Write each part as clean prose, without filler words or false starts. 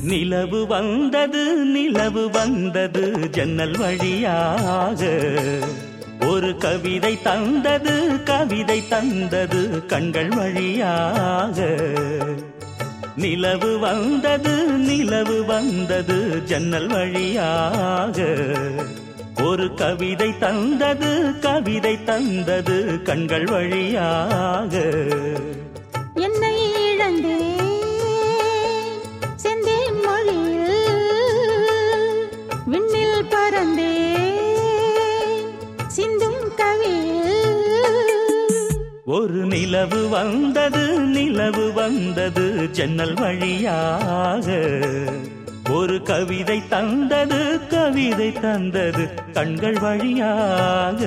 நிலவு வந்தது நிலவு வந்தது ஜன்னல் வழியாக, ஒரு கவிதை தந்தது கவிதை தந்தது கண்கள் வழியாக. நிலவு வந்தது நிலவு வந்தது ஜன்னல் வழியாக, ஒரு கவிதை தந்தது கவிதை தந்தது கண்கள் வழியாக. என்னை இழந்தே செந்தேன் மொழியில் விண்ணில் பறந்தே சிந்தும் கவியில். ஒரு நிலவு வந்தது நிலவு வந்தது ஜன்னல் வழியாக, ஒரு கவிதை தந்தது கவிதை தந்தது கண்கள் வழியாக.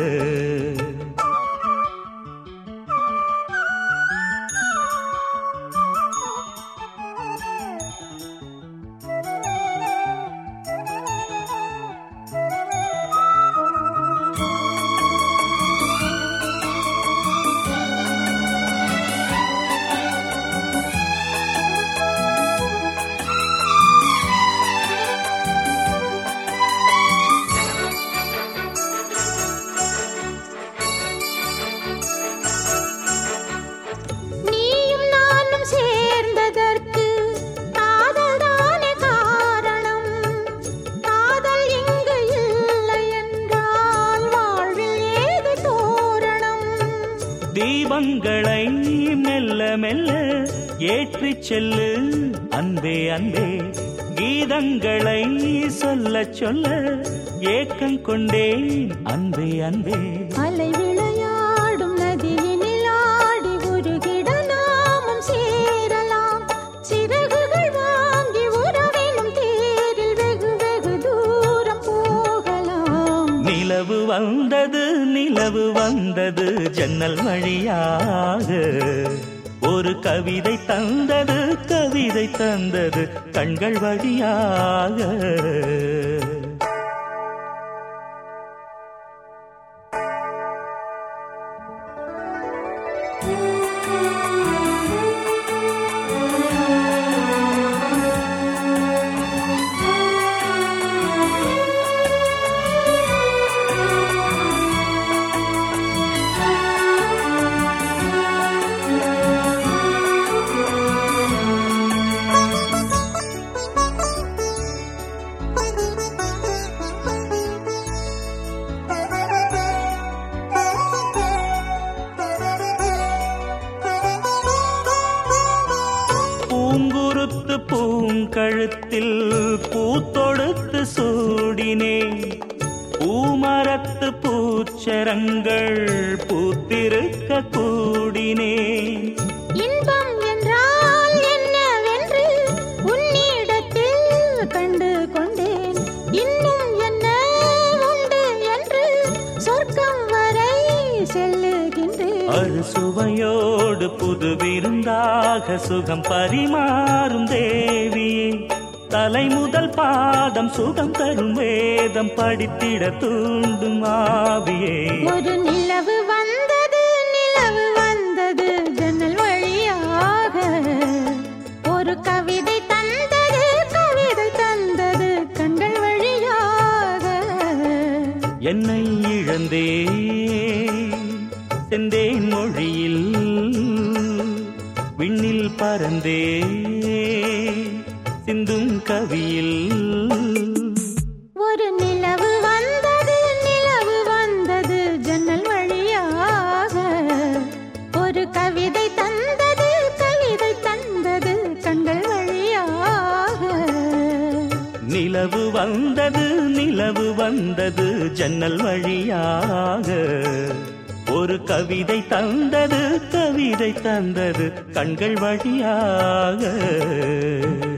தீபங்களை மெல்ல மெல்ல ஏற்றிச் செல்லு அன்பே அன்பே, கீதங்களை சொல்ல சொல்ல ஏக்கம் கொண்டேன் அன்பே அன்பே. அலை விளையாடும் நதியினில் ஆடி உருகிட நாமும் சேரலாம், சிறகுகள் வாங்கி உறவினும் தேரில் வெகு வெகு தூரம் போகலாம். நிலவு வந்தது நிலவு வந்தது ஜன்னல் வழியாக, ஒரு கவிதை தந்தது கவிதை தந்தது கண்கள் வழியாக. பூங்குருத்து பூங்கழுத்தில் பூத்தொடுத்து சூடினே, பூமரத்து பூச்சரங்கள் பூத்திருக்க கூடினே. இன்பம் என்றால் என்னவென்று உன்னிடத்தில் கண்டு கொண்டேன், இன்னும் என்ன உண்டு என்று சொர்க்கம் வரை செல்லுகின்றேன். அறுசுவையோடு புது விருந்தாக சுகம் பரிமாறும் தேவியே, தலை முதல் பாதம் சுகம் தரும் வேதம் படித்திட தூண்டும் ஆவியே. ஒரு நிலவு வந்தது ஜன்னல் வழியாக, ஒரு கவிதை தந்தது கவிதை தந்தது கண்கள் வழியாக. என்னை இழந்தே செந்தேன் மொழியில் விண்ணில் பறந்தே சிந்தும் கவியில். ஒரு நிலவு வந்தது ஜன்னல் வழியாக, ஒரு கவிதை தந்தது கவிதை தந்தது கண்கள் வழியாக. நிலவு வந்தது ஜன்னல் வழியாக, ஒரு கவிதை தந்தது கவிதை தந்தது கண்கள் வழியாக.